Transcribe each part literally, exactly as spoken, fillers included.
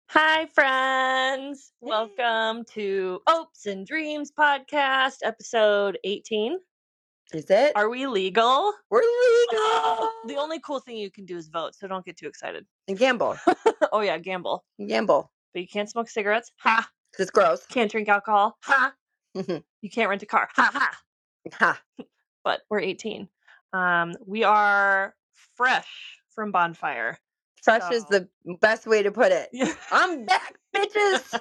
Hi, friends. Hey. Welcome to Hopes and Dreams podcast, episode eighteen. Is it? Are we legal? We're Oh, legal. the only cool thing you can do is vote, so don't get too excited. And gamble. Oh, yeah, gamble. Gamble. But you can't smoke cigarettes. Ha. Because it's gross. Can't drink alcohol. Ha. Mhm. You can't rent a car. Ha ha. Ha. But we're eighteen. Um, we are fresh from Bonfire. Fresh is So- the best way to put it. Yeah. I'm back, bitches.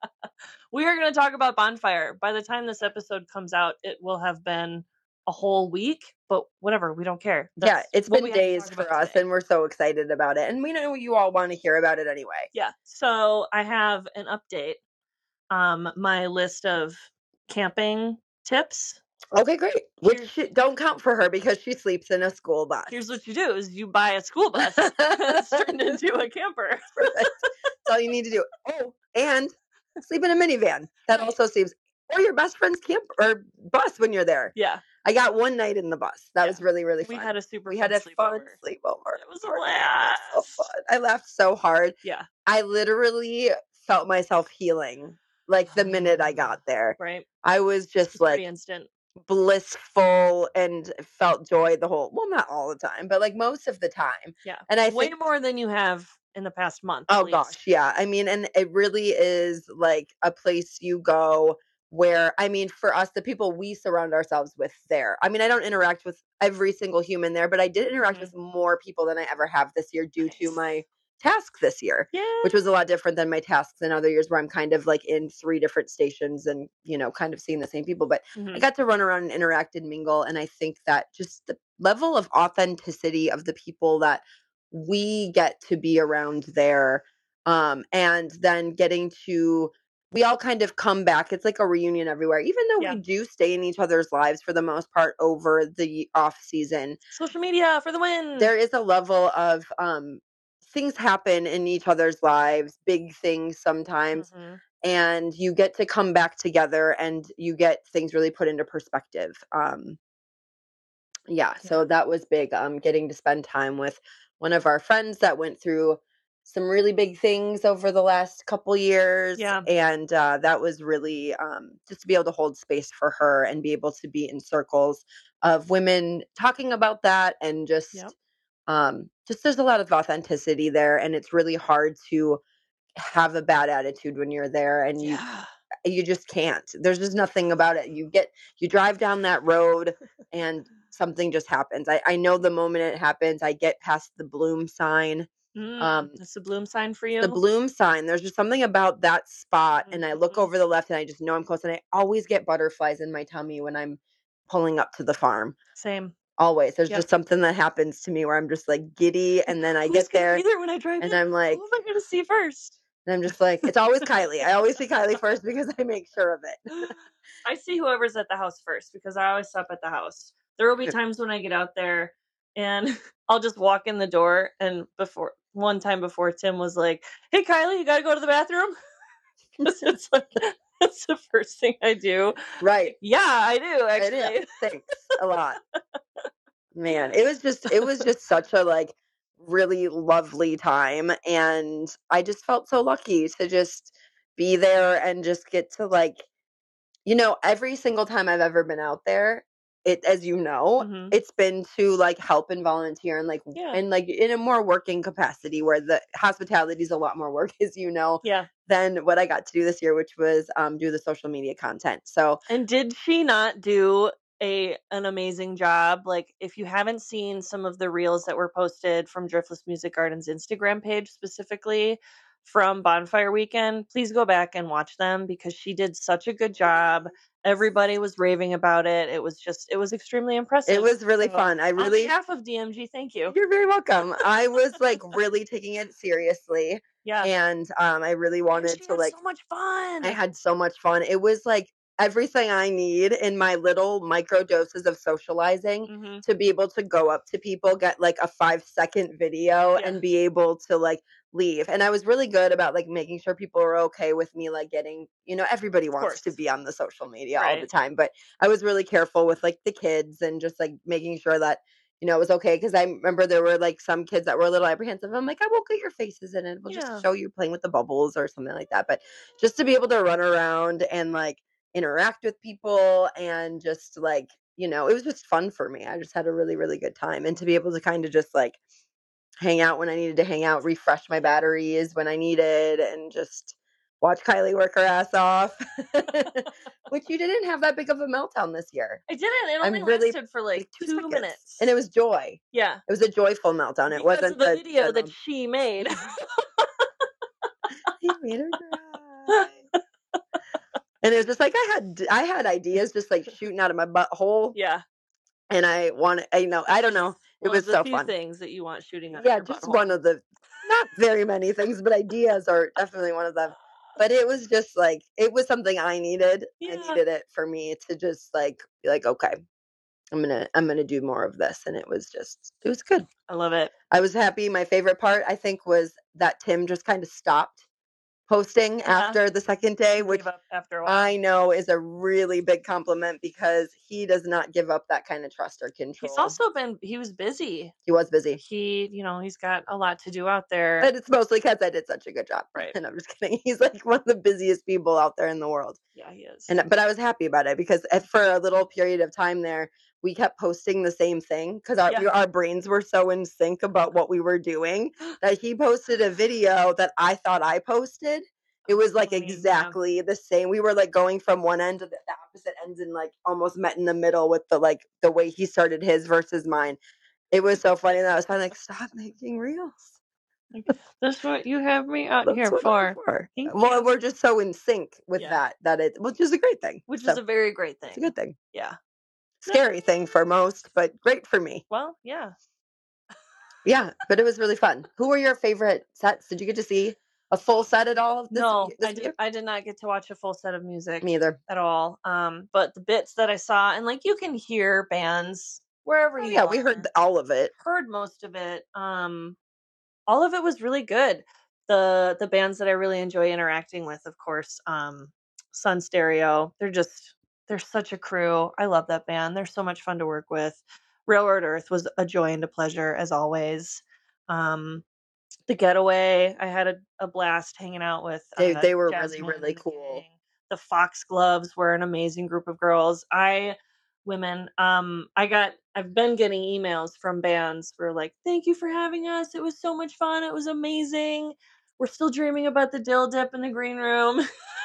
We are going to talk about Bonfire. By the time this episode comes out, it will have been a whole week, but whatever, we don't care. Yeah, That's it's what been we have to days talk for about us, today. and we're so excited about it. And we know you all want to hear about it anyway. Yeah. So I have an update. Um, my list of camping tips. Okay, great. Which Here's- she, don't count for her because she sleeps in a school bus. Here's what you do: is you buy a school bus that's turned into a camper. Perfect. That's all you need to do. Oh, and sleep in a minivan. That also seems, or your best friend's camp or bus when you're there. Yeah. I got one night in the bus. That Yeah. was really, really We fun. had a super we fun had a fun sleepover. sleepover. It was a It was blast. so fun. I laughed so hard. Yeah. I literally felt myself healing like the minute I got there. Right. I was It's just like pretty instant. blissful and felt joy the whole, well, not all the time, but like most of the time. Yeah. And I way think more than you have in the past month. Oh at least. gosh, yeah. I mean, and it really is like a place you go where, I mean, for us, the people we surround ourselves with there. I mean, I don't interact with every single human there, but I did interact Mhm. with more people than I ever have this year due to Nice. my task this year, Yeah. which was a lot different than my tasks in other years where I'm kind of like in three different stations and, you know, kind of seeing the same people. But I Mhm. got to run around and interact and mingle. And I think that just the level of authenticity of the people that we get to be around there, um, and then getting to, we all kind of come back. It's like a reunion everywhere, even though Yeah. we do stay in each other's lives for the most part over the off season. Social media for the win. There is a level of um, things happen in each other's lives, big things sometimes, Mhm. and you get to come back together and you get things really put into perspective. Um, yeah, so Yeah. that was big. Um, getting to spend time with one of our friends that went through some really big things over the last couple years, Yeah. and uh, that was really um, just to be able to hold space for her and be able to be in circles of women talking about that, and just, Yep. um, just there's a lot of authenticity there, and it's really hard to have a bad attitude when you're there, and you Yeah. you just can't. There's just nothing about it. You get you drive down that road and something just happens. I, I know the moment it happens, I get past the bloom sign. Mm, Um, that's the bloom sign for you. the bloom sign, there's just something about that spot, and I look Mhm. over the left and I just know I'm close, and I always get butterflies in my tummy when I'm pulling up to the farm. Same. Always. There's Yep. just something that happens to me where I'm just like giddy, and then I Who's get gonna there be there when I drive and in? I'm like, Who am I gonna see first? and I'm just like, it's always Kylie. I always see Kylie first because I make sure of it. I see whoever's at the house first because I always stop at the house. There will be times when I get out there and I'll just walk in the door, and before one time before Tim was like, "Hey Kylie, you gotta go to the bathroom?" 'Cause it's like that's the first thing I do. Right. Yeah, I do It actually. is. Thanks a lot. Man, it was just it was just such a like really lovely time, and I just felt so lucky to just be there and just get to like, you know, every single time I've ever been out there, it, as you know, Mhm. it's been to like help and volunteer and like Yeah. and like in a more working capacity where the hospitality is a lot more work, as you know, Yeah. than what I got to do this year, which was um do the social media content. So And did she not do a an amazing job? Like, if you haven't seen some of the reels that were posted from Driftless Music Garden's Instagram page specifically from Bonfire Weekend, please go back and watch them because she did such a good job. Everybody was raving about it. It was just, it was extremely impressive. it was really So, fun. I on really behalf of D M G, thank you. You're very welcome. I was like really taking it seriously, Yeah. and um I really And wanted she to had like so much fun. I had so much fun. It was like everything I need in my little micro doses of socializing Mhm. to be able to go up to people, get like a five second video, Yeah. and be able to like leave. And I was really good about like making sure people were okay with me like getting, you know, everybody wants to course. be on the social media all the Right. time, but I was really careful with like the kids and just like making sure that, you know, it was okay because I remember there were like some kids that were a little apprehensive. I'm like, I won't get your faces in it. We'll just Yeah. show you playing with the bubbles or something like that. But just to be able to run around and like interact with people and just like, you know, it was just fun for me. I just had a really, really good time. And to be able to kind of just like hang out when I needed to hang out, refresh my batteries when I needed, and just watch Kylie work her ass off. Which you didn't have that big of a meltdown this year. I didn't. It only I'm really lasted for like like two two seconds. minutes. And it was joy. Yeah. It was a joyful meltdown. It Because wasn't of the the video that general she made. He made her cry. And it was just like I had I had ideas just like shooting out of my butthole, Yeah. and I wanted, you know, I don't know. It One was of the so few fun. things that you want shooting out of Yeah, your just butthole. one of the not very many things, but ideas are definitely one of them. But it was just like it was something I needed. I Yeah. needed it for me to just like be like, okay, I'm gonna I'm gonna do more of this. And it was just it was good. I love it. I was happy. My favorite part, I think, was that Tim just kind of stopped posting Yeah. after the second day, He which gave up after a while. I know is a really big compliment because he does not give up that kind of trust or He's control. also been, he was busy. He was busy. He, you know, he's got a lot to do out there. But it's mostly because I did such a good job. Right. And I'm just kidding. He's like one of the busiest people out there in the world. Yeah, he is. And but I was happy about it because if for a little period of time there, we kept posting the same thing because our Yeah. our brains were so in sync about what we were doing that he posted a video that I thought I posted. It was like I mean, yeah. exactly the same. We were like going from one end to the, the opposite ends and like almost met in the middle with the like the way he started his versus mine. It was so funny that I was kind of like, stop making reels. Like, that's what you have me out That's here what I'm for. for. Thank Well, you. we're just so in sync with Yeah. that that it, which is a great thing. Which So is a very great it's a thing. good thing. Yeah. Scary thing for most, but great for me. Well, yeah. Yeah, but it was really fun. Who were your favorite sets? Did you get to see a full set at all this No, this I did. year? I did not get to watch a full set of music Me either. at all. Um, but the bits that I saw, and like you can hear bands wherever Oh, you yeah, are. we heard all of it. Heard most of it. Um, all of it was really good. The the bands that I really enjoy interacting with, of course, um, Sun Stereo. They're just they're such a crew. I love that band. They're so much fun to work with. Railroad Earth was a joy and a pleasure as always. Um, The Getaway, I had a, a blast hanging out with They uh, they were really Jasmine really and the cool. gang. The Foxgloves were an amazing group of girls. I women, um, I got I've been getting emails from bands who are like, "Thank you for having us. It was so much fun. It was amazing. We're still dreaming about the dill dip in the green room."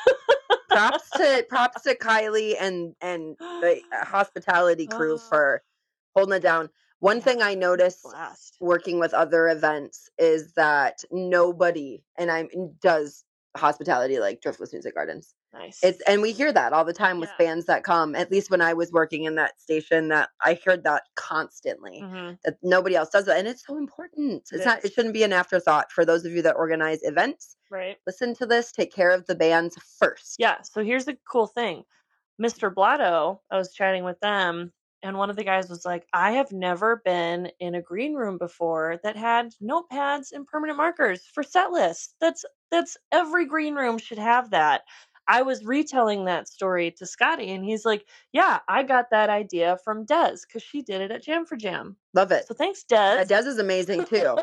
Props to props to Kylie and and the uh, hospitality crew Oh, for holding it down. One yeah, thing I it was a noticed blast. working with other events is that nobody and I does hospitality like Driftless Music Gardens. Nice. It's and we hear that all the time with Yeah. bands that come. At least when I was working in that station, that I heard that constantly. hmm That nobody else does it, and it's so important. It It's not. is. It shouldn't be an afterthought for those of you that organize events. Right. Listen to this. Take care of the bands first. Yeah. So here's the cool thing. Mister Blotto, I was chatting with them, and one of the guys was like, I have never been in a green room before that had notepads and permanent markers for set lists. That's that's every green room should have that. I was retelling that story to Scotty, and he's like, "Yeah, I got that idea from Des because she did it at Jam for Jam. Love it. So thanks, Des. Uh, Des is amazing too.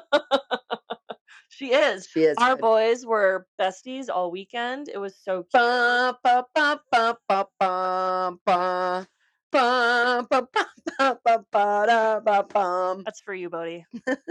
She is. She is. Our good. boys were besties all weekend. It was so cute. Ba, ba, ba, ba, ba, ba, ba. Ba, ba, ba, ba, ba, ba, da, ba, bum. That's for you, Bodie.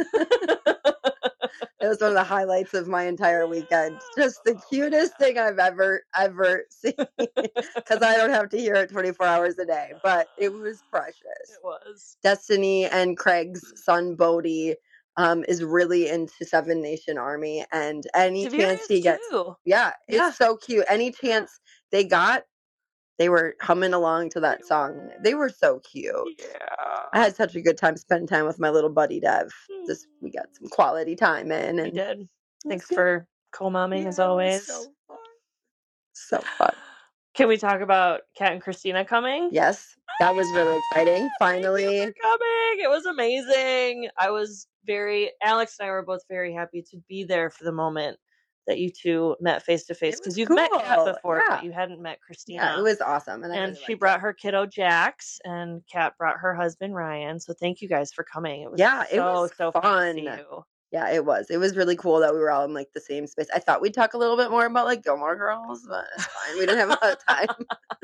It was one of the highlights of my entire weekend. Just the cutest thing I've ever ever seen. Because I don't have to hear it twenty-four hours a day, but it was precious. It was. Destiny and Craig's son Bodie um, is really into Seven Nation Army, and any Severe chance is he gets, too. yeah, it's Yeah. so cute. Any chance they got, they were humming along to that They song. were. They were so cute. Yeah. I had such a good time spending time with my little buddy Dev. This we got some quality time in, We and did. it Thanks was good. for co-momming as Yeah, it was always. so fun. So fun. Can we talk about Kat and Christina coming? Yes, that was really exciting. Thank you Finally, for coming. It was amazing. I was very Alex and I were both very happy to be there for the moment that you two met face to face It because was you've met Kat cool. before, Yeah. but you hadn't met Yeah, it Christina. was awesome, and I And really she liked it. brought her kiddo Jax, and Kat brought her husband Ryan. So thank you guys for coming. It was Yeah, it so, was so fun to see fun. you. Yeah, it was. It was really cool that we were all in, like, the same space. I thought we'd talk a little bit more about, like, Gilmore Girls, but it's fine. We didn't have a lot of time.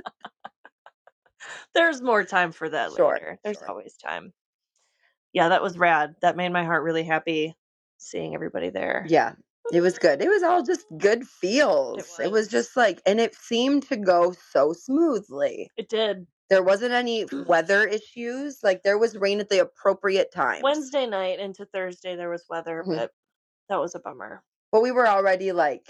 There's more time for that Sure, later. There's sure. always time. Yeah, that was rad. That made my heart really happy seeing everybody there. Yeah, it was good. It was all just good It feels. It was was. just like and it seemed to go so smoothly. It did. There wasn't any weather issues, like, there was rain at the appropriate times. Wednesday night into Thursday, there was weather, Mhm. but that was a bummer. But we were already, like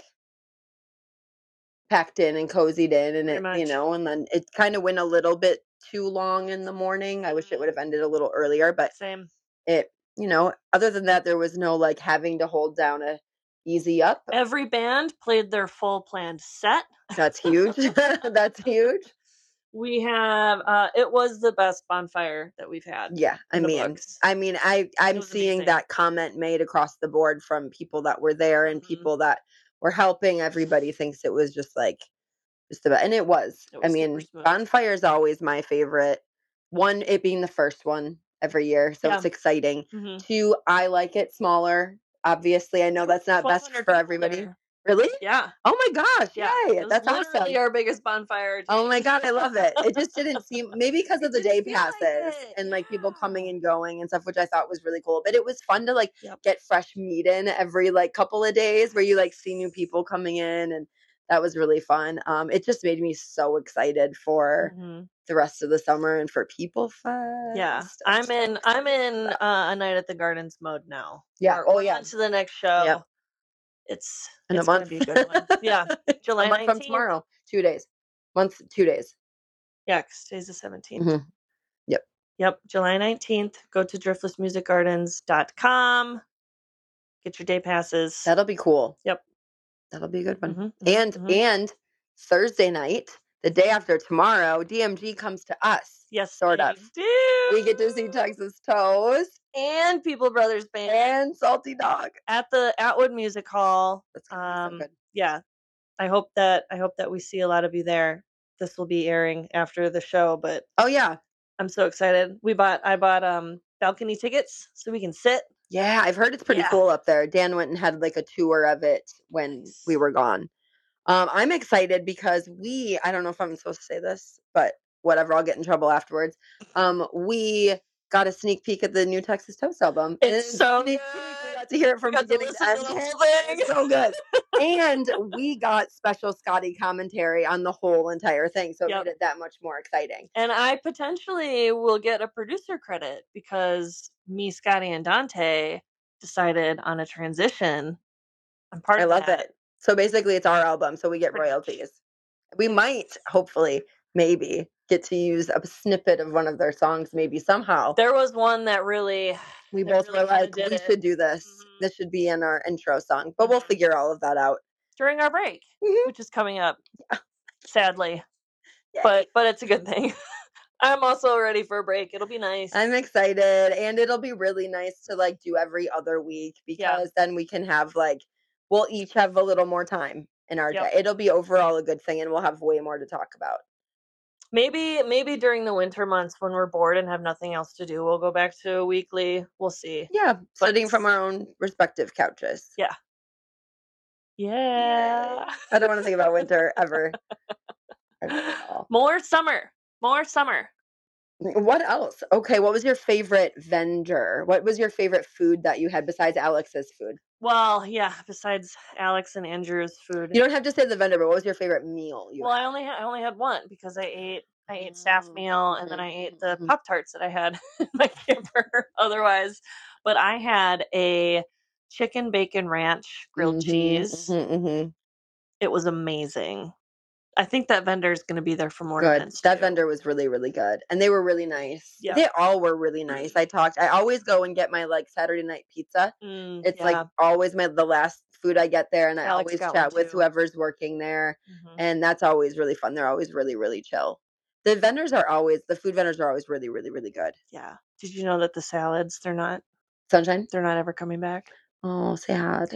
packed in and cozied in and Pretty it you much. know, and then it kinda went a little bit too long in the morning. I wish it Mhm. would have ended a little earlier, but Same. it you know, other than that, there was no, like, having to hold down a easy up. Every band played their full planned set. That's huge. That's huge. We have uh it was the best bonfire that we've had Yeah, I in the mean books. I mean, I It I'm was seeing amazing. that comment made across the board from people that were there and Mhm. people that were helping. Everybody thinks it was just, like, just about and it was. It I was super mean, smooth. bonfire is always my favorite. one, it being the first one every year, so Yeah. it's exciting. Mhm. two, I like it smaller. Obviously, I know There were that's not best twelve hundred for people everybody. there. Really? Yeah. Oh my gosh, Yeah. yay, It was that's literally awesome. our biggest bonfire to Oh my date. god, I love it. It just didn't seem maybe because of It the didn't day feel like passes it. and, like, people coming Yeah. and going and stuff, which I thought was really cool, but it was fun to, like, Yep. get fresh meat in every, like, couple of days where you, like, see new people coming in, and that was really fun. Um, it just made me so excited for Mhm. the rest of the summer and for People Yeah. Fest. I'm I'm so in I'm excited for in that. uh, a night at the Gardens mode now. Yeah, We're oh we're yeah. on to the next Yep. show. It's In a it's gonna month. be a good one. Yeah. It's a July month from nineteenth. tomorrow. two days. Month two days. Yeah, 'cause today's the seventeenth. Mhm. Yep. Yep, July nineteenth. Go to driftless music gardens dot com. Get your day passes. That'll be cool. Yep. That'll be a good one. Mhm, mhm, And mhm. and Thursday night, the day after tomorrow, D M G comes to us, Yes, sort they of. do. We get to see Texas Toast And People Brothers Band and Salty Dog. at the Atwood Music Hall. That's gonna be so Um, good. yeah, I hope that I hope that we see a lot of you there. This will be airing after the show, but Oh yeah. I'm so excited. We bought I bought um balcony tickets so we can sit. Yeah, I've heard it's pretty Yeah. cool up there. Dan went and had like a tour of it when we Nice. were gone. Um, I'm excited because we I don't know if I'm supposed to say this, but whatever, I'll get in trouble afterwards. Um, we got a sneak peek at the new Texas Toast album. It's so sneak good. peek. We got to hear it We from got to beginning to listen to end. the whole thing. It's so good. And we got special Scotty commentary on the whole entire thing, so it Yep. made it that much more exciting. And I potentially will get a producer credit because me, Scotty, and Dante decided on a transition. I'm part I of love that. it. So basically, it's our album, so we get Pretty much. royalties. We might, hopefully, maybe get to use a snippet of one of their songs, maybe somehow. There was one that really We that both really were kinda like, did we it. should do this. Mhm. This should be in our intro song, but we'll Mhm. figure all of that out. During our break, Mhm. which is coming up, sadly, Yay. but but it's a good thing. I'm also ready for a break. It'll be nice. I'm excited, and it'll be really nice to like do every other week Yeah. because then we can have like we'll each have a little more time in our Yep. day. It'll be overall a good thing, and we'll have way more to talk about. Maybe maybe during the winter months when we're bored and have nothing else to do, we'll go back to a weekly. We'll see. Yeah, But sitting from our own respective couches. yeah. Yay. Yeah. I don't want to think about winter ever. Ever at all. More summer. More summer. What else? Okay, what was your favorite vendor? What was your favorite food that you had besides Alex's food? Well, yeah, besides Alex and Andrew's food. You don't have to say the vendor, but what was your favorite meal you Well, I had? only had I only had one because I ate I ate staff meal and then Mhm, I ate the mhm, mhm. Pop Tarts that I had in my camper otherwise. But I had a chicken bacon ranch grilled Mhm, cheese. mhm, mhm. It was amazing. I think that vendor is gonna be there for more Good. events That too. vendor was really, really good, and they were really nice. Yeah. They all were really nice. I talked I always go and get my, like, Saturday night pizza. Mm, It's, like, yeah. always my the last food I get there, and I Alex always got one chat with too. whoever's working there, Mhm. and that's always really fun. They're always really, really chill. The vendors are always the food vendors are always really, really, really good. Yeah. Did you know that the salads, they're not Sunshine? they're not ever coming back? Oh, sad. Yeah.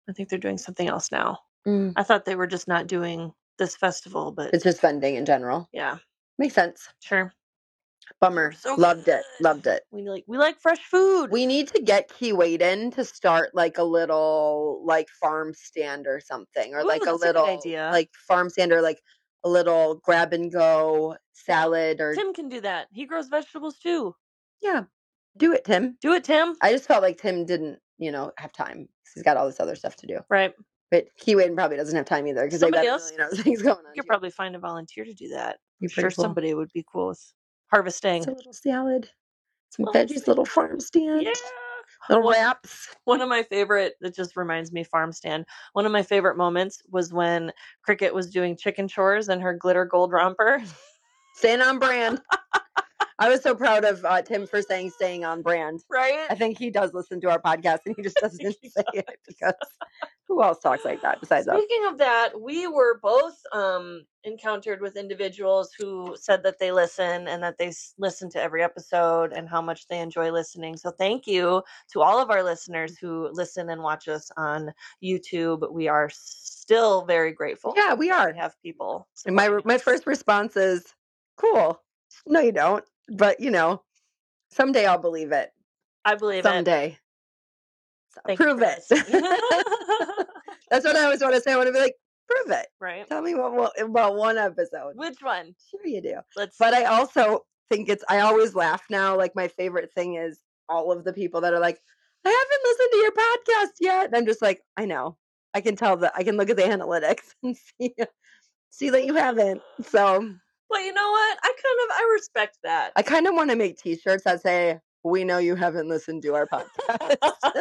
I think they're doing something else now. Mm. I thought they were just not doing this festival, but It's just vending in general. yeah, Makes sense. sure. Bummer. So Loved it. good. Loved it. We like we like fresh food. We need to get Keewaydin to start like a little like farm stand or something, or Ooh, like a that's a good little idea. like farm stand or like a little grab and go salad or Tim can do that. He grows vegetables too. yeah, do it, Tim. Do it, Tim. I just felt like Tim didn't, you know, have time 'cause he's got all this other stuff to do. Right. But Keewaydin probably doesn't have time either because they've got Somebody a else million other things going You on. could too. probably find a volunteer to do that. I'm Be sure pretty cool. somebody would be cool with Just harvesting. a little salad, some Little veggies, little farm stand, Yeah. little One, wraps. one of my favorite, that just reminds me, farm stand. One of my favorite moments was when Cricket was doing chicken chores in her glitter gold romper. Staying on brand. I was so proud of uh, Tim for saying staying on brand. Right? I think he does listen to our podcast and he just doesn't He say it because who else talks like that besides us? Speaking of that, we were both um, encountered with individuals who said that they listen and that they s- listen to every episode and how much they enjoy listening. So thank you to all of our listeners who listen and watch us on YouTube. We are still very grateful. Yeah, we that are. We have people. And my supporting my us. first response is cool. No, you don't. But you know, someday I'll believe it. I believe it. Someday. So Thank you prove for it. listening. That's what I always want to say. I want to be like, prove it. Right? Tell me what, what about one episode. Which one? Sure you do. Let's. But I also think it's, I always laugh now. Like, my favorite thing is all of the people that are like, I haven't listened to your podcast yet. And I'm just like, I know. I can tell that. I can look at the analytics and see, see that you haven't. So, Well, you know what? I kind of I respect that. I kind of want to make t-shirts that say, we know you haven't listened to our podcast.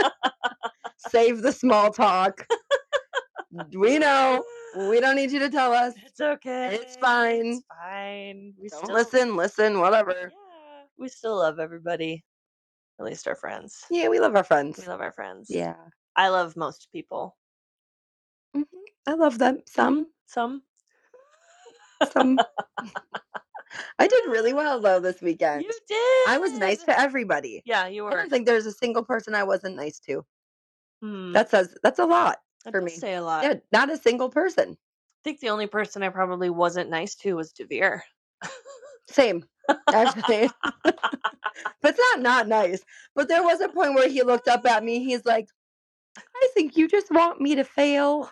Save the small talk. We know. We don't need you to tell us. It's okay. It's fine. It's fine. We Don't still, listen, listen, whatever. Yeah, we still love everybody. At least our friends. Yeah, we love our friends. We love our friends. Yeah. I love most people. hmm I love them. Some. Some. Some. I did really well though this weekend. You did. I was nice to everybody. Yeah, you I were. don't think there's a single person I wasn't nice to. Hmm. That says that's a lot That for does me. say a lot. Yeah, not a single person. I think the only person I probably wasn't nice to was Devere. Same, actually. But it's not not nice. But there was a point where he looked up at me. He's like, I think you just want me to fail.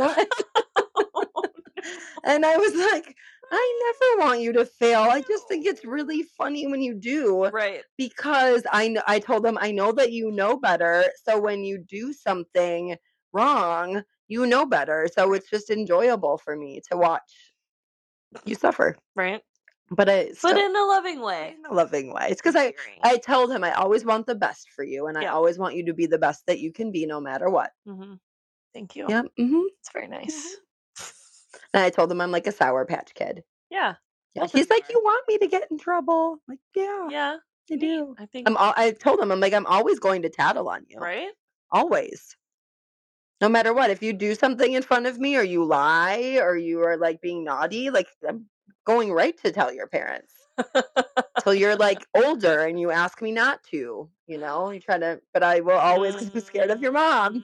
And I was like, I never want you to fail. I just think it's really funny when you do. Right. Because I know, I told him, I know that you know better. So when you do something wrong, you know better. So it's just enjoyable for me to watch you suffer. Right. But I But in a loving way. in a loving way. It's because I, I told him I always want the best for you. And I Yeah. always want you to be the best that you can be no matter what. Mm-hmm. Thank you. Yeah. Mm-hmm. It's very nice. And I told him I'm like a Sour Patch Kid. Yeah. Yeah. Both of He's you like, are. you want me to get in trouble? I'm like, yeah, Yeah. I Neat. do. I think. I'm all, I told him, I'm like, I'm always going to tattle on you. Right. Always. No matter what. If you do something in front of me or you lie or you are like being naughty, like I'm going right to tell your parents. Till you're like older and you ask me not to, you know, you try to, but I will always because I'm scared of your mom.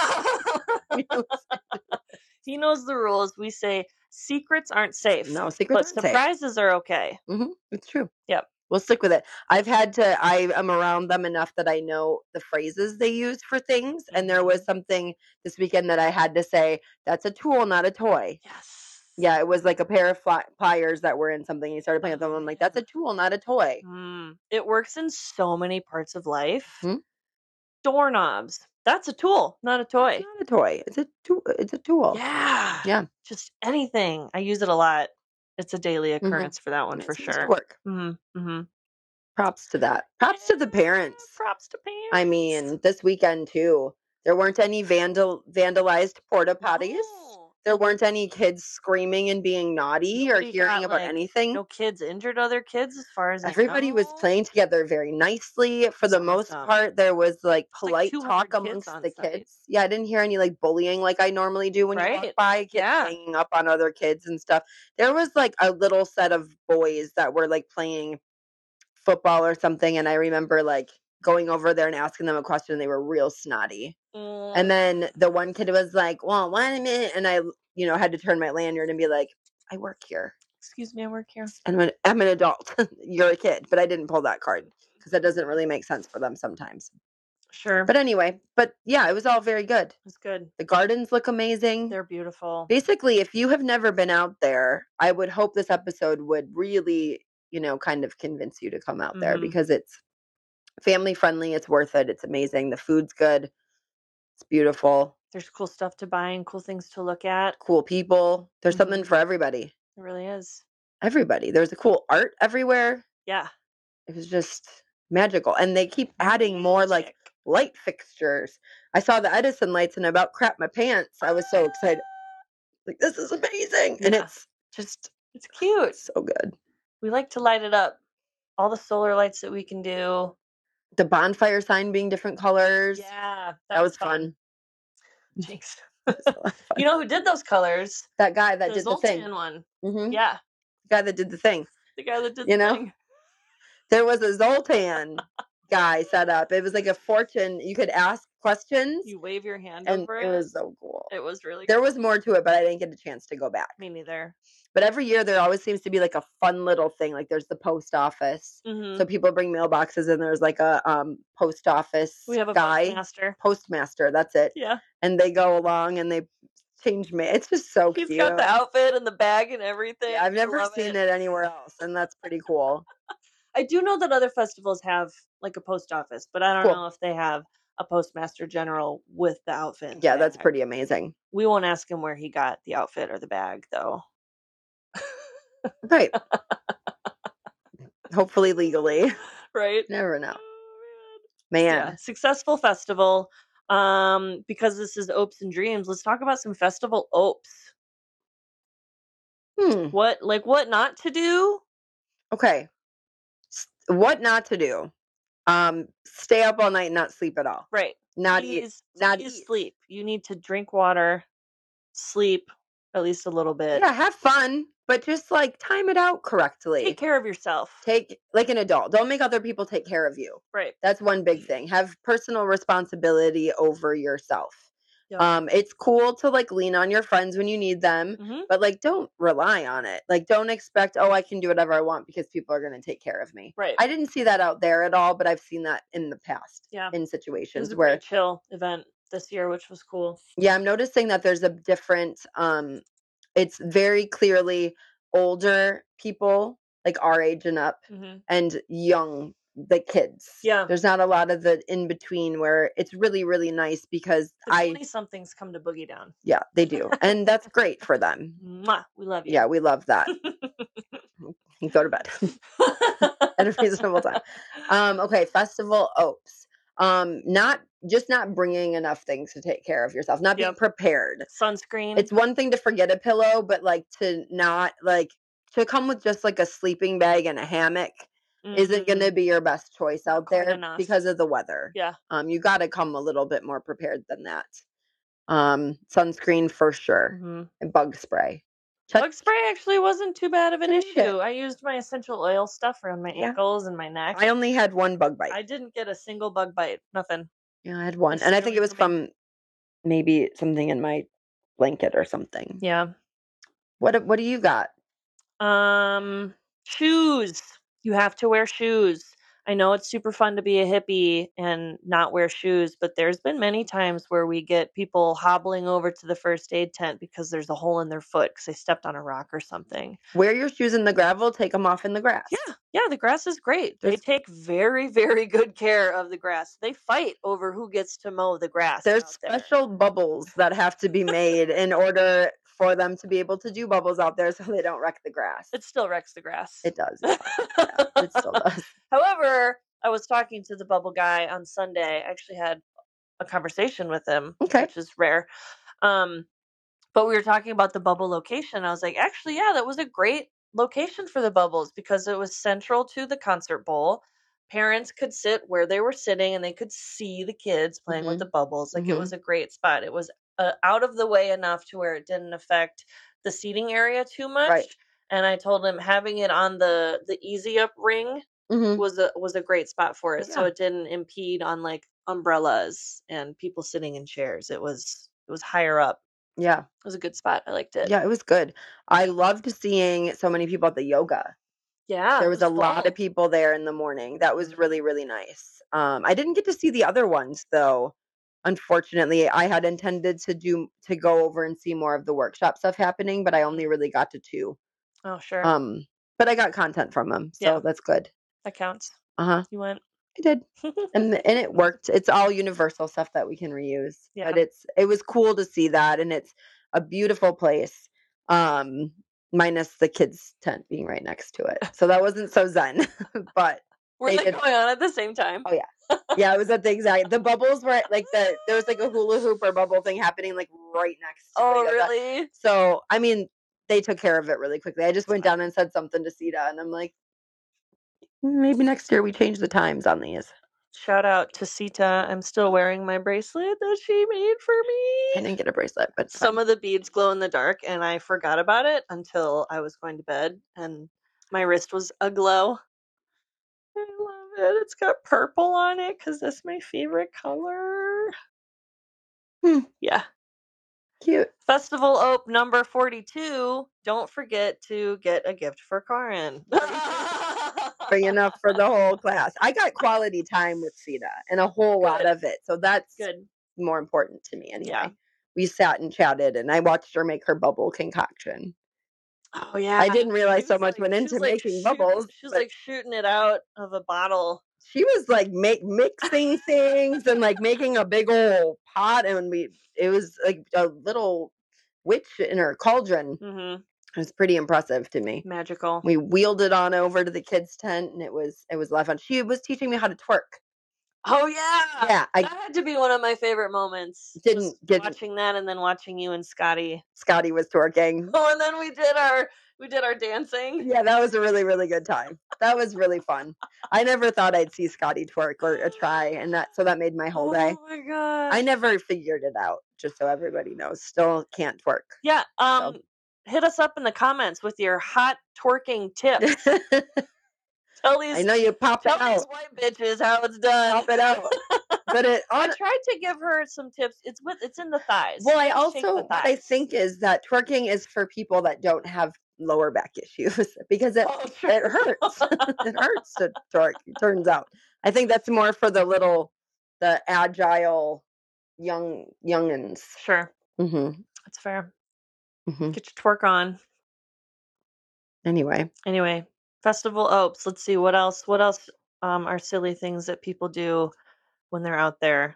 He knows the rules. We say secrets aren't safe. No, secrets but aren't safe. surprises are okay. Mm-hmm. It's true. Yep. We'll stick with it. I've had to, I am around them enough that I know the phrases they use for things. And there was something this weekend that I had to say, that's a tool, not a toy. Yes. Yeah, it was like a pair of fly- pliers that were in something. He started playing with them. I'm like, that's a tool, not a toy. Mm. It works in so many parts of life. Hmm? Doorknobs. That's a tool, not a toy. It's not a toy. It's a tool. It's a tool. Yeah. Yeah. Just anything. I use it a lot. It's a daily Mhm. occurrence for that one It for seems to sure. work. Mm-hmm. Mm-hmm. Props to that. Props to the parents. Props to parents. I mean, this weekend too, there weren't any vandal vandalized porta potties. No. There weren't any kids screaming and being naughty Nobody or hearing got, about like, anything. No kids injured other kids as far as Everybody I know. was playing together very nicely. For the That's most awesome. part, there was like It's like polite two hundred talk kids amongst on the site. kids. Yeah, I didn't hear any like bullying like I normally do when you walk Right. by, kids Yeah. hanging up on other kids and stuff. There was like a little set of boys that were like playing football or something, and I remember like going over there and asking them a question, and they were real snotty. Mm. And then the one kid was like, well, one minute. And I, you know, had to turn my lanyard and be like, I work here. Excuse me, I work here. And I'm an, I'm an adult. You're a kid. But I didn't pull that card because that doesn't really make sense for them sometimes. Sure. But anyway, but yeah, it was all very good. It's good. The gardens look amazing. They're beautiful. Basically, if you have never been out there, I would hope this episode would really, you know, kind of convince you to come out there Mhm. because it's family friendly. It's worth it. It's amazing. The food's good. It's beautiful. There's cool stuff to buy and cool things to look at. Cool people. There's Mhm. something for everybody. It really is. Everybody. There's a cool art everywhere. Yeah. It was just magical. And they keep adding more like Magic. light fixtures. I saw the Edison lights and I about crapped my pants. I was so excited. Like, this is amazing. And Yeah. it's just It's cute. so good. We like to light it up. All the solar lights that we can do. The bonfire sign being different colors. Yeah. That was fun. Jinx. It was a lot of fun. You know who did those colors? That guy that The did the thing. Zoltan one. Mhm. Yeah. The guy that did the thing. The guy that did You the know? thing. There was a Zoltan guy set up. It was like a fortune. You could ask questions. You wave your hand and over it it. was so cool. It was really There cool. was more to it, but I didn't get a chance to go back. Me neither. But every year there always seems to be like a fun little thing. Like there's the post office. Mhm. So people bring mailboxes and there's like a um post office We have a guy. postmaster. Postmaster, that's it. Yeah. And they go along and they change mail. It's just so He's cute. got the outfit and the bag and everything. Yeah, I've I never love seen it. anywhere else, and that's pretty cool. I do know that other festivals have like a post office, but I don't Cool. know if they have a postmaster general with the outfit. and Yeah, the that's bag. pretty amazing. We won't ask him where he got the outfit or the bag, though. Right. Hopefully legally. Right? Never know. Oh, Man. yeah, successful festival. Um, because this is Opes and Dreams, let's talk about some festival opes. Hmm. What, like, what not to do? Okay. S- What not to do? Um, stay up all night and not sleep at all. Right. Not eat. Please, Not please eat. sleep. You need to drink water, sleep at least a little bit. Yeah, have fun, but just like time it out correctly. Take care of yourself. Take like an adult. Don't make other people take care of you. Right. That's one big thing. Have personal responsibility over yourself. Yep. Um, it's cool to like lean on your friends when you need them, Mhm. but like don't rely on it. Like don't expect, oh, I can do whatever I want because people are going to take care of me. Right. I didn't see that out there at all, but I've seen that in the past. Yeah. In It was situations a where pretty chill event this year, which was cool. yeah, I'm noticing that there's a different um it's very clearly older people like our age and up Mhm. and young the kids. Yeah. There's not a lot of the in between where it's really really nice because The I twenty somethings come to Boogie Down. yeah, they do. And that's great for them. Mwah, we love you. Yeah, we love that. Go to bed at a reasonable time. Um okay, Festival Opes. Um not just not bringing enough things to take care of yourself, not being Yep. prepared. Sunscreen. It's one thing to forget a pillow, but like to not like to come with just like a sleeping bag and a hammock isn't going to Mhm. be your best choice out quite there enough. because of the weather. Yeah. Um, you got to come a little bit more prepared than that. Um, sunscreen for sure, Mhm. and bug spray. Check- Bug spray actually wasn't too bad of an Didn't it? issue. I used my essential oil stuff around my Yeah. ankles and my neck. I only had one bug bite. I didn't get a single bug bite. Nothing. yeah, I had one, Just and I stay think away it was from me. from maybe something in my blanket or something. Yeah. What What do you got? Um, shoes. You have to wear shoes. I know it's super fun to be a hippie and not wear shoes, but there's been many times where we get people hobbling over to the first aid tent because there's a hole in their foot because they stepped on a rock or something. Wear your shoes in the gravel. Take them off in the grass. Yeah, yeah, the grass is great. They There's- take very, very good care of the grass. They fight over who gets to mow the grass. There's out there. special bubbles that have to be made in order for them to be able to do bubbles out there so they don't wreck the grass. It still wrecks the grass. It does. Yeah, yeah, it still does. However, I was talking to the bubble guy on Sunday. I actually had a conversation with him, Okay. which is rare. Um, but we were talking about the bubble location. I was like, actually, yeah, that was a great location for the bubbles because it was central to the concert bowl. Parents could sit where they were sitting and they could see the kids playing with Mhm. the bubbles. Like it Mhm. was a great spot. It was uh, out of the way enough to where it didn't affect the seating area too much. Right. And I told him having it on the the easy up ring Mhm. was a was a great spot for it, so Yeah. it didn't impede on, like, umbrellas and people sitting in chairs. It was it was higher up. Yeah. It was a good spot. I liked it. Yeah, it was good. I loved seeing so many people at the yoga. Yeah, There it was was a lot full. of people there in the morning. That was Mhm. really, really nice. Um, I didn't get to see the other ones though. Unfortunately, I had intended to do to go over and see more of the workshop stuff happening, but I only really got to two. Oh, sure. Um, but I got content from them, so Yeah, that's good. that counts. Uh-huh. You went. I did. And th- and it worked. It's all universal stuff that we can reuse. Yeah. But it's it was cool to see that, and it's a beautiful place. Um minus the kids tent being right next to it. So that wasn't so zen. But Were they they did. going on at the same time? Oh yeah. Yeah, it was at the exact the bubbles were at, like the there was like a hula hoop or bubble thing happening like right next to Oh, the yoga. really? So I mean, they took care of it really quickly. I just went down and said something to Sita, and I'm like, maybe next year we change the times on these. Shout out to Sita. I'm still wearing my bracelet that she made for I me. didn't get a bracelet, but it's Some fine. of the beads glow in the dark, and I forgot about it until I was going to bed, and my wrist was aglow. I love it. It's got purple on it because that's my favorite color. Hmm, Yeah. cute. Festival Ope number forty-two. Don't forget to get a gift for Karin. Big enough for the whole class. I got quality time with Sita and a whole lot Good. of it. So that's Good. more important to me anyway. Yeah. We sat and chatted and I watched her make her bubble concoction. Oh yeah. I didn't She realize so was much like went she into was like making shooting bubbles, she was but like shooting it out of a bottle. she was like make, mixing things and like making a big old pot, and we it was like a little witch in her cauldron. Mm-hmm. It was pretty impressive to me. Magical. We wheeled it on over to the kids' tent, and it was it was a lot of fun. She was teaching me how to twerk. Oh yeah. Yeah, I That had to be one of my favorite moments. didn't Was didn't. watching that and then watching you and Scotty. Scotty was twerking. Oh, and then we did our we did our dancing. Yeah, that was a really really good time. That was really fun. I never thought I'd see Scotty twerk or, or try, and that so that made my whole day. Oh my god. I never figured it out. Just so everybody knows, still can't twerk. Yeah. Um. So. Hit us up in the comments with your hot twerking tips. Tell these I know you pop it tell these out. white bitches how it's done. Pop it out. But it I on tried to give her some tips. It's with it's in the thighs. well, I Just shake also the what I thighs. think is that twerking is for people that don't have lower back issues because it Oh, it true. hurts. It hurts to twerk. It turns out. I think that's more for the little, the agile young youngins. Sure. Mm-hmm. That's fair. Mm-hmm. Get your twerk on. Anyway, Anyway, Festival Opes. Let's see what else. What else um, are silly things that people do when they're out there?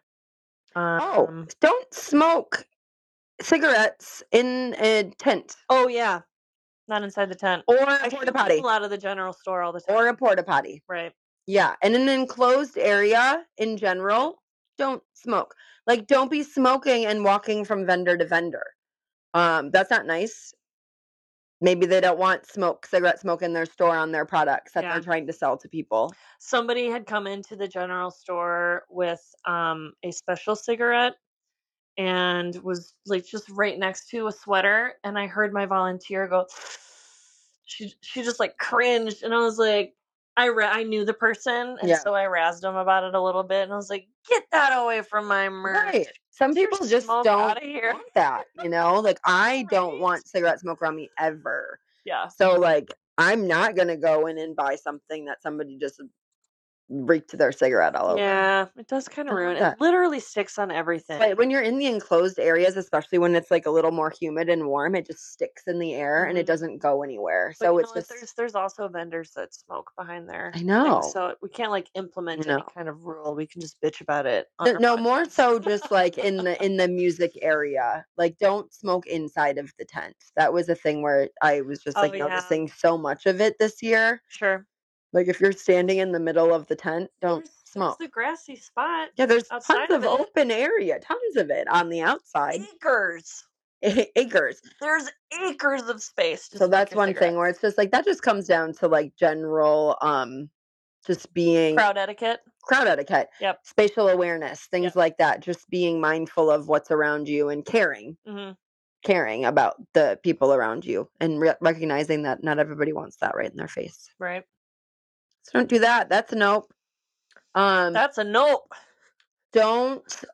oh, Um, don't smoke cigarettes in a tent oh yeah, not inside the tent. or I a shoot porta potty people out of the general store all the time. or a porta potty. Right. Yeah, in an enclosed area in general, don't smoke. Like, don't be smoking and walking from vendor to vendor. Um, that's not nice. Maybe they don't want smoke, cigarette smoke in their store on their products that Yeah. they're trying to sell to people. Somebody had come into the general store with um, a special cigarette and was like just right next to a sweater, and I heard my volunteer go she she just like cringed, and I was like I ra- I knew the person, and Yeah. so I razzed him about it a little bit, and I was like, "Get that away from my merch." Right. Some Get your people just smoke don't outta here. want that, you know? Like, I don't Right? want cigarette smoke around me ever. Yeah. So, like, I'm not going to go in and buy something that somebody just reeked their cigarette all over. Yeah, it does kind of Don't ruin want it. that. Literally sticks on everything. But when you're in the enclosed areas, especially when it's like a little more humid and warm, it just sticks in the air and it Mhm. doesn't go anywhere. But So you it's know what? just There's there's also vendors that smoke behind their I thing, know. so we can't like implement No. any kind of rule. We can just bitch about it on No, our no, more podcast. so just like in the in the music area. Like, don't smoke inside of the tent. That was a thing where I was just Oh like yeah, noticing so much of it this year. sure. Like, if you're standing in the middle of the tent, don't There's there's smoke. the grassy spot Yeah, there's tons outside of of it. open area, tons of it on the outside. Acres. Acres. There's acres of space to So smoke that's your one thing cigarettes. where it's just like that just comes down to like general um just being Crowd etiquette. crowd etiquette, Yep. spatial awareness, things Yep. like that, just being mindful of what's around you and caring, hmm caring about the people around you and re- recognizing that not everybody wants that right in their face. Right. So don't do that. That's a nope. Um, That's a nope. don't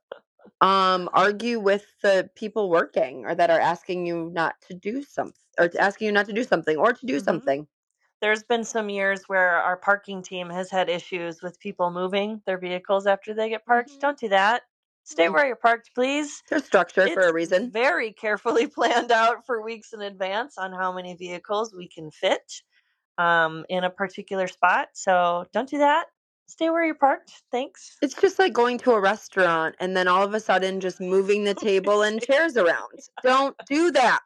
um argue with the people working or that are asking you not to do something or asking you not to do something or to do Mhm. something. There's been some years where our parking team has had issues with people moving their vehicles after they get parked. Mhm. Don't do that. Stay Mm. where you're parked, please. There's structure for It's a reason. very carefully planned out for weeks in advance on how many vehicles we can fit um, in a particular spot. So don't do that. Stay where you're parked. Thanks. It's just like going to a restaurant and then all of a sudden just moving the table and chairs around. Don't do that.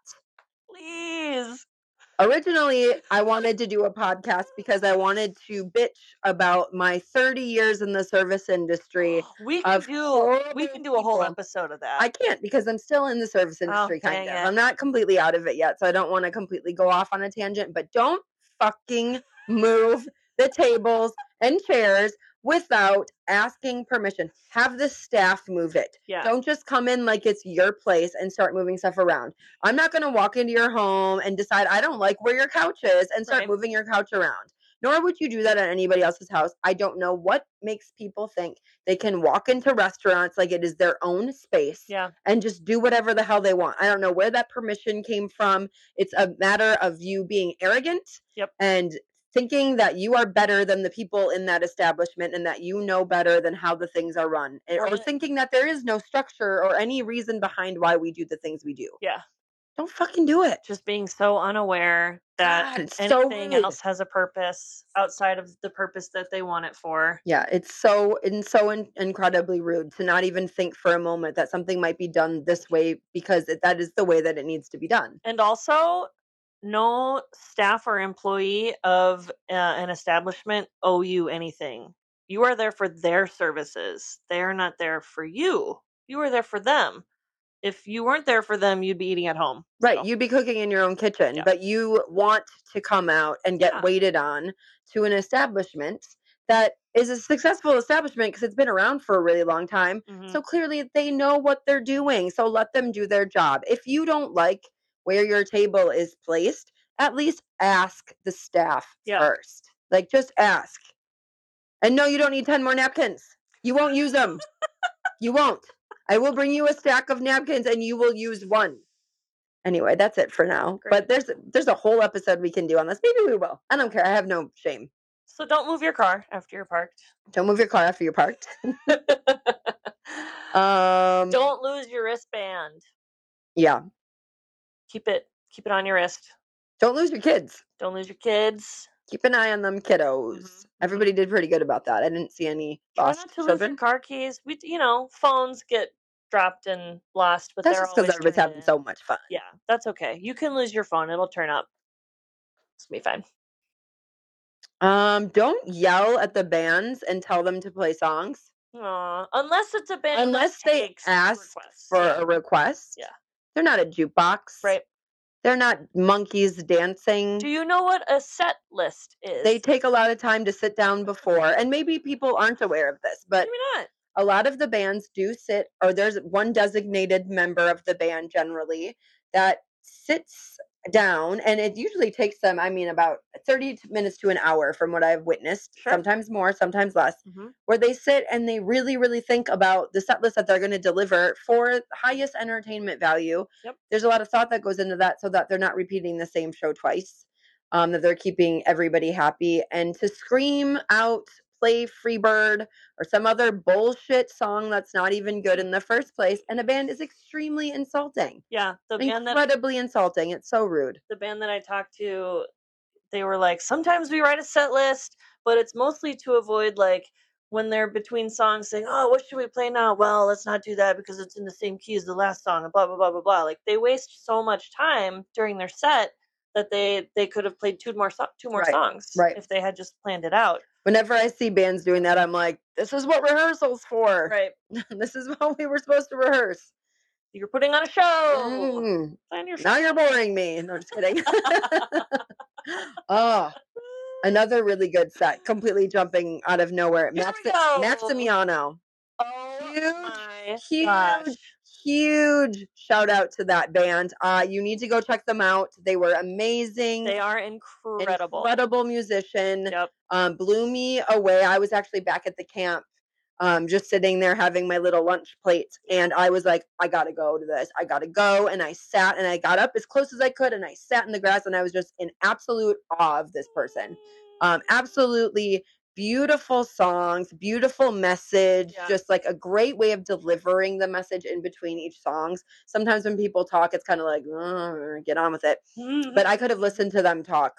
Please. Originally, I wanted to do a podcast because I wanted to bitch about my thirty years in the service industry. We can of do we horrible can do a whole people. episode of that. I can't because I'm still in the service Oh, industry, kind dang of. it. I'm not completely out of it yet, so I don't want to completely go off on a tangent, but don't fucking move the tables and chairs without asking permission. Have the staff move it. Yeah. Don't just come in like it's your place and start moving stuff around. I'm not going to walk into your home and decide I don't like where your couch is and start Right. moving your couch around. Nor would you do that at anybody else's house. I don't know what makes people think they can walk into restaurants like it is their own space Yeah. and just do whatever the hell they want. I don't know where that permission came from. It's a matter of you being arrogant Yep. and thinking that you are better than the people in that establishment and that you know better than how the things are run, or Right. thinking that there is no structure or any reason behind why we do the things we do. Yeah. Don't fucking do it. Just being so unaware that God, it's so anything rude. else has a purpose outside of the purpose that they want it for. Yeah, it's so and so in, incredibly rude to not even think for a moment that something might be done this way because it, that is the way that it needs to be done. And also, no staff or employee of uh, an establishment owe you anything. You are there for their services. They are not there for you. You are there for them. If you weren't there for them, you'd be eating at home. Right, So, you'd be cooking in your own kitchen, Yeah. but you want to come out and get Yeah. waited on to an establishment that is a successful establishment because it's been around for a really long time. Mhm. So clearly they know what they're doing. So let them do their job. If you don't like where your table is placed, at least ask the staff Yeah. first. Like just ask. And no, you don't need ten more napkins. You won't use them. You won't. I will bring you a stack of napkins and you will use one. Anyway, that's it for now. Great. But there's there's a whole episode we can do on this. Maybe we will. I don't care. I have no shame. So don't move your car after you're parked. Don't move your car after you're parked. um Don't lose your wristband. Yeah. Keep it keep it on your wrist. Don't lose your kids. Don't lose your kids. Keep an eye on them kiddos. Mhm. Everybody did pretty good about that. I didn't see any Try lost not to lose children. your car keys. We, you know, phones get dropped and lost, but That's they're just because always everybody's turned having in. so much fun. Yeah, that's okay. You can lose your phone; it'll turn up. It's gonna be fine. Um, don't yell at the bands and tell them to play songs Aw, unless it's a band that unless they takes ask requests. for Yeah. a request. Yeah. They're not a jukebox. Right. They're not monkeys dancing. Do you know what a set list is? They take a lot of time to sit down before, and maybe people aren't aware of this, but Maybe not. a lot of the bands do sit, or there's one designated member of the band generally that sits down, and it usually takes them, I mean, about thirty minutes to an hour from what I've witnessed, Sure. sometimes more, sometimes less, hmm where they sit and they really, really think about the set list that they're going to deliver for highest entertainment value. Yep. There's a lot of thought that goes into that so that they're not repeating the same show twice, um, that they're keeping everybody happy. And to scream out, play Freebird or some other bullshit song that's not even good in the first place, and a band is extremely insulting. Yeah, the band that Incredibly insulting. It's so rude. the band that I talked to, they were like, sometimes we write a set list, but it's mostly to avoid like when they're between songs saying, oh, what should we play now? Well, let's not do that because it's in the same key as the last song and blah blah blah blah blah. Like they waste so much time during their set that they they could have played two more so- two more Right, songs right. if they had just planned it out. Whenever I see bands doing that, I'm like, this is what rehearsal's for. Right. This is what we were supposed to rehearse. You're putting on a show. Mm, Plan your now you're boring me. No, just kidding. Oh, another really good set. Completely jumping out of nowhere. Here Max- we go. Maximiano. Oh Huge, my huge, gosh. huge shout out to that band. Uh, you need to go check them out. They were amazing. They are incredible. Incredible musician. Yep. Um, blew me away. I was actually back at the camp, um, just sitting there having my little lunch plate. And I was like, I gotta go to this. I gotta go. And I sat and I got up as close as I could and I sat in the grass and I was just in absolute awe of this person. Um, absolutely beautiful songs, beautiful message, Yeah. just like a great way of delivering the message in between each songs. Sometimes when people talk, it's kind of like, "Ugh, get on with it." But I could have listened to them talk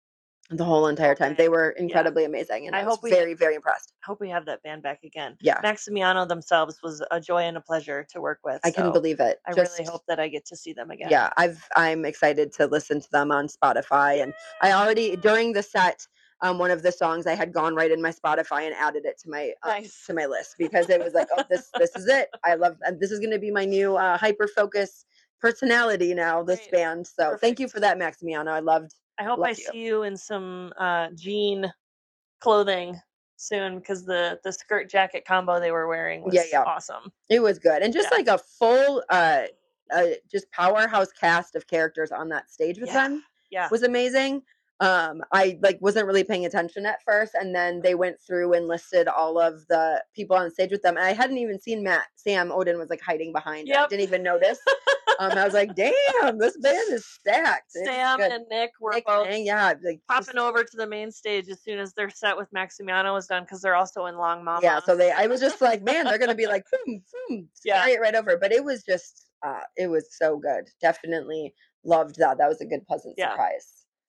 the whole entire time. They were incredibly yeah. amazing, and I, I was very, have, very impressed. I hope we have that band back again. Yeah. Maximiano themselves was a joy and a pleasure to work with. I so can believe it. I Just, really hope that I get to see them again. Yeah, I've I'm excited to listen to them on Spotify, and I already during the set. Um, one of the songs I had gone right in my Spotify and added it to my uh, nice. to my list because it was like, oh, this this is it. I love and this is going to be my new uh, hyper focus personality now. This Great. band. So Perfect. Thank you for that, Maximiano. I loved. I hope I you. see you in some uh, jean clothing soon because the the skirt jacket combo they were wearing was yeah, yeah. awesome. It was good and just yeah. like a full, uh, uh, just powerhouse cast of characters on that stage with yeah. them. Yeah, was amazing. Um, I like wasn't really paying attention at first, and then they went through and listed all of the people on stage with them, and I hadn't even seen Matt. Sam Odin was like hiding behind. Yep. I didn't even notice. um, I was like, "Damn, this band is stacked." Sam and Nick were Nick both and, yeah, like popping just, over to the main stage as soon as their set with Maximiano was done because they're also in Long Mama. Yeah, so they, I was just like, man, they're gonna be like, boom, boom, yeah, carry it right over. But it was just, uh, it was so good. Definitely loved that. That was a good, pleasant yeah. surprise.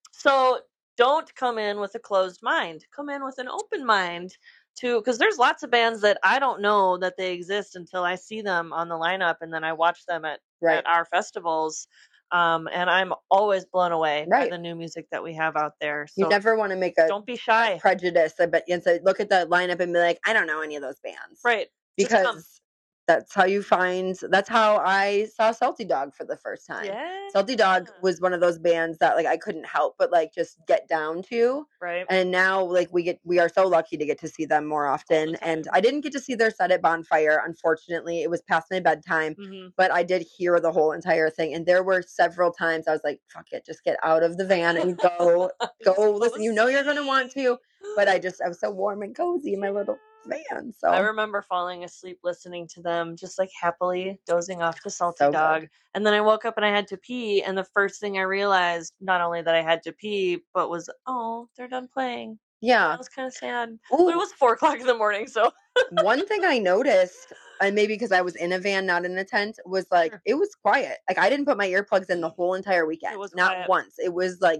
So don't come in with a closed mind. Come in with an open mind to, because there's lots of bands that I don't know that they exist until I see them on the lineup and then I watch them at, right. at our festivals. Um, and I'm always blown away right. by the new music that we have out there. So you never want to make a don't be shy prejudice, but and so look at the lineup and be like, I don't know any of those bands, right? Because that's how you find. That's how I saw Salty Dog for the first time. Yeah. Salty Dog was one of those bands that like I couldn't help but like just get down to. Right. And now like we get we are so lucky to get to see them more often. And I didn't get to see their set at Bonfire, unfortunately. It was past my bedtime, mm-hmm. but I did hear the whole entire thing. And there were several times I was like, fuck it, just get out of the van and go go listen. You know you're gonna want to, but I just I was so warm and cozy in my little van. So I remember falling asleep listening to them, just like happily dozing off to Salty so Dog. Good. And then I woke up and I had to pee. And the first thing I realized, not only that I had to pee, but was, oh, they're done playing. Yeah. That was kind of sad. Ooh. But it was four o'clock in the morning. So one thing I noticed, and maybe because I was in a van, not in a tent, was like, sure. It was quiet. Like I didn't put my earplugs in the whole entire weekend. It was not quiet. once. It was like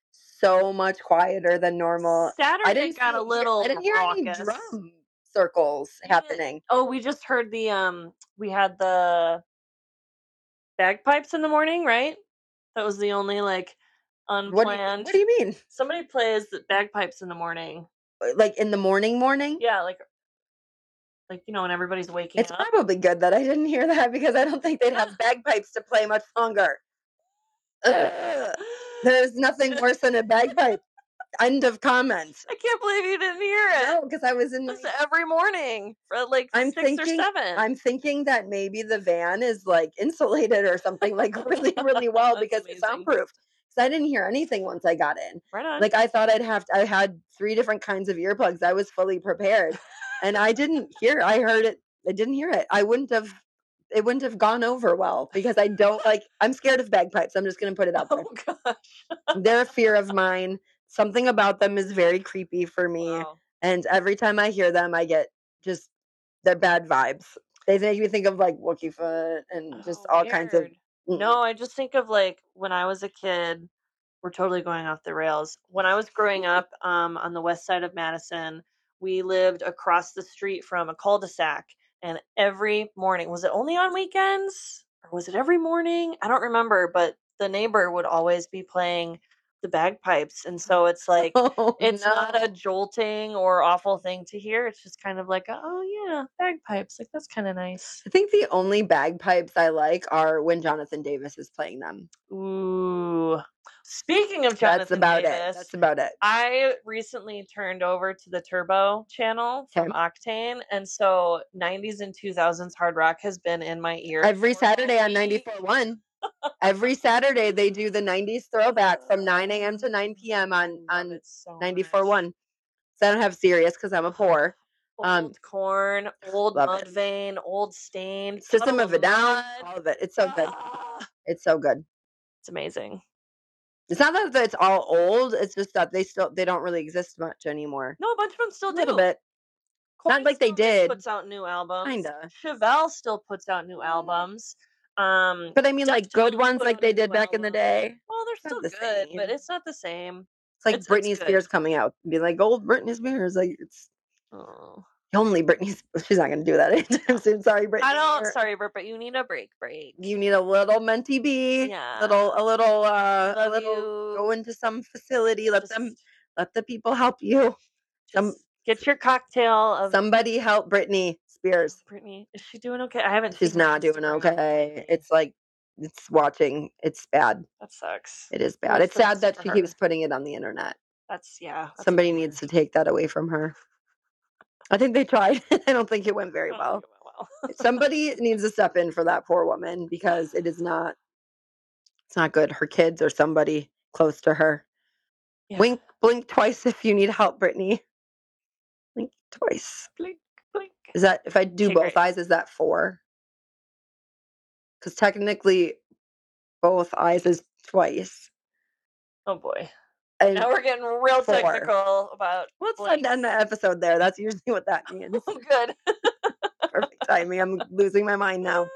so much quieter than normal. Saturday I didn't got see, a little I didn't hear raucous. any drum circles happening. Oh, we just heard the um we had the bagpipes in the morning, right? That was the only like unplanned. What do you, what do you mean? Somebody plays the bagpipes in the morning. Like in the morning morning? Yeah, like like you know when everybody's waking it's up. It's probably good that I didn't hear that because I don't think they'd have bagpipes to play much longer. Ugh. There's nothing worse than a bagpipe. End of comment. I can't believe you didn't hear it. No, because I was in my... every morning for like I'm six thinking, or seven. I'm thinking that maybe the van is like insulated or something like really, really well because amazing. It's soundproofed. Because I didn't hear anything once I got in. Right on. Like I thought I'd have to, I had three different kinds of earplugs. I was fully prepared, and I didn't hear. I heard it. I didn't hear it. I wouldn't have. It wouldn't have gone over well because I don't like. I'm scared of bagpipes. I'm just going to put it out there. Oh gosh. They're a fear of mine. Something about them is very creepy for me. Wow. And every time I hear them, I get just, they're bad vibes. They make me think of like Wookie Foot and just oh, all weird. kinds of. Mm-mm. No, I just think of like when I was a kid, we're totally going off the rails. When I was growing up um, on the west side of Madison, we lived across the street from a cul-de-sac. And every morning, was it only on weekends? Or was it every morning? I don't remember, but the neighbor would always be playing the bagpipes, and so it's like oh, it's no. not a jolting or awful thing to hear. It's just kind of like, oh yeah, bagpipes, like that's kind of nice. I think the only bagpipes I like are when Jonathan Davis is playing them. Ooh, Speaking of Jonathan That's about Davis, it. That's about it. I recently turned over to the Turbo channel from Okay. Octane, and so nineties and two thousands hard rock has been in my ear Every for a Saturday on week. ninety-four point one. Every Saturday they do the nineties throwback from nine a.m. to nine p.m. on I love on it so ninety-four point much. one. So I don't have Sirius because I'm a poor. Um, Old Corn, old love it. Mudvayne, old Stained, System Puddle of a Down, Mud. all of it. It's so good. Ah, It's so good. it's amazing. It's not that it's all old. It's just that they still they don't really exist much anymore. No, a bunch of them still A little do. bit. Coin Not like they still just did. puts out new albums. Kinda. Chevelle still puts out new albums. Um, But I mean, like good Deftones ones put like out a they did new back in the album. day. Well, they're It's not still the good, but same. it's not the same. It's like It's it's Britney good. Spears coming out and be like, old Britney Spears. Like it's Oh. only Britney. She's not going to do that anytime soon. Sorry, Britney. I don't. You're- Sorry, Bert, but you need a break. Break. You need a little mentee B. Yeah. Little, a little, uh, a Love little. you. Go into some facility. Let Just, them, let the people help you. Some just get your cocktail of somebody help Britney Spears. Brittany. Is she doing okay? I haven't. She's seen her not doing Instagram okay. lately. It's like it's watching. It's bad. That sucks. It is bad. Really It's sad sucks that for she her. keeps putting it on the internet. That's yeah. That's a Somebody bummer. needs to take that away from her. I think they tried. I don't think it went very I don't well. think it went well. Somebody needs to step in for that poor woman because it is not. It's not good. Her kids or somebody close to her. Yeah. Wink, blink twice if you need help, Brittany. Blink twice. Blink, blink. Is that if I do Okay, both great. eyes? Is that four? Because technically, both eyes is twice. Oh boy. And Now we're getting real four. technical about. Let's blinks. end the episode there. That's usually what that means. Oh, good. Perfect timing. I'm losing my mind now.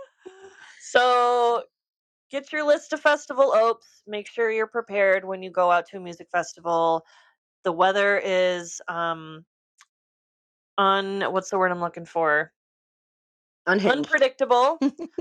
So get your list of festival opes. Make sure you're prepared when you go out to a music festival. The weather is um un what's the word I'm looking for? Unhinged. Unpredictable.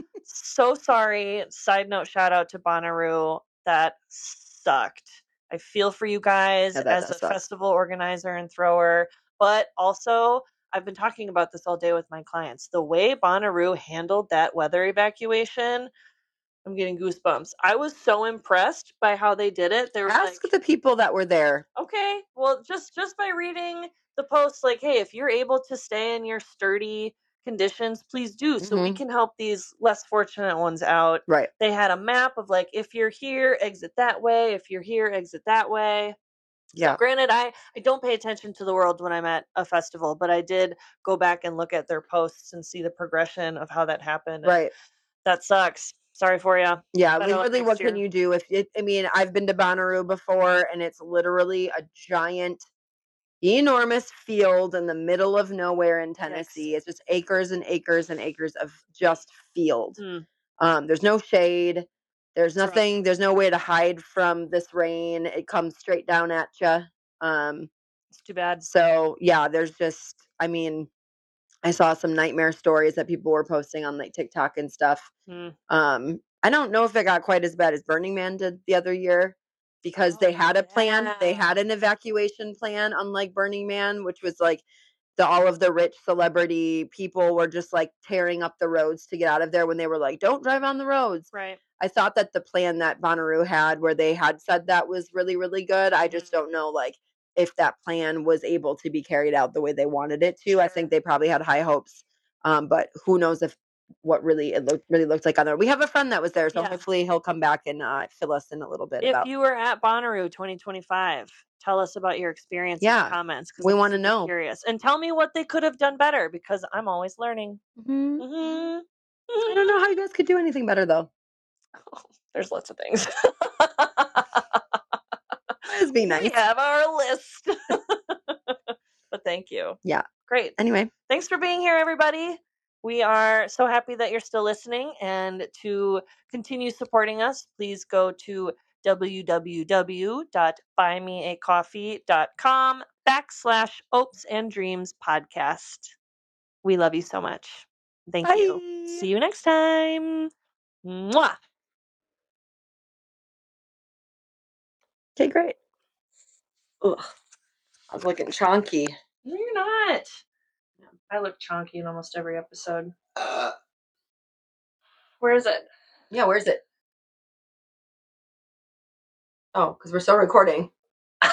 So sorry. Side note shout out to Bonnaroo. That sucked. I feel for you guys Yeah, that as a does suck. festival organizer and thrower, but also I've been talking about this all day with my clients. The way Bonnaroo handled that weather evacuation, I'm getting goosebumps. I was so impressed by how they did it. They were Ask like, the people that were there. okay, well, just just by reading the post, like, hey, if you're able to stay in your sturdy conditions, please do, so we Mhm. can help these less fortunate ones out. Right. They had a map of like, if you're here, exit that way. If you're here, exit that way. Yeah. So granted, I, I don't pay attention to the world when I'm at a festival, but I did go back and look at their posts and see the progression of how that happened. and Right. That sucks. Sorry for you. Yeah. Better luck Literally, next what can year. you do if it? I mean, I've been to Bonnaroo before, and it's literally a giant, enormous field in the middle of nowhere in Tennessee. It's just acres and acres and acres of just field. Mm, Um, there's no shade. There's It's rough. nothing. There's no way to hide from this rain. It comes straight down at you. Um, It's too bad. so yeah, there's just. I mean, I saw some nightmare stories that people were posting on like TikTok and stuff. Mm. Um, I don't know if it got quite as bad as Burning Man did the other year because Oh, they had a plan. They yeah. had an evacuation plan, unlike Burning Man, which was like the all of the rich celebrity people were just like tearing up the roads to get out of there when they were like, "Don't drive on the roads." Right. I thought that the plan that Bonnaroo had, where they had said that was really, really good. I just Mhm. don't know, like, if that plan was able to be carried out the way they wanted it to. I Sure. think they probably had high hopes, um, but who knows if what really it looked really looked like on there. We have a friend that was there, so Yeah. hopefully he'll come back and uh, fill us in a little bit If about. you were at Bonnaroo twenty twenty-five, tell us about your experience in Yeah, the comments because we I'm wanna super know. curious. And tell me what they could have done better because I'm always learning. Mhm. hmm I don't know how you guys could do anything better though. There's lots of things. Just be We nice. have our list. But thank you. Yeah. Great. Anyway, Thanks for being here, everybody. We are so happy that you're still listening. And to continue supporting us, please go to www.buymeacoffee.com backslash Opes and Dreams podcast. We love you so much. Thank you. bye. See you next time. Mwah. Okay, great. Ugh, I was looking chonky. No, you're not. I look chonky in almost every episode. Uh, Where is it? yeah, where's it? Oh, because we're still recording.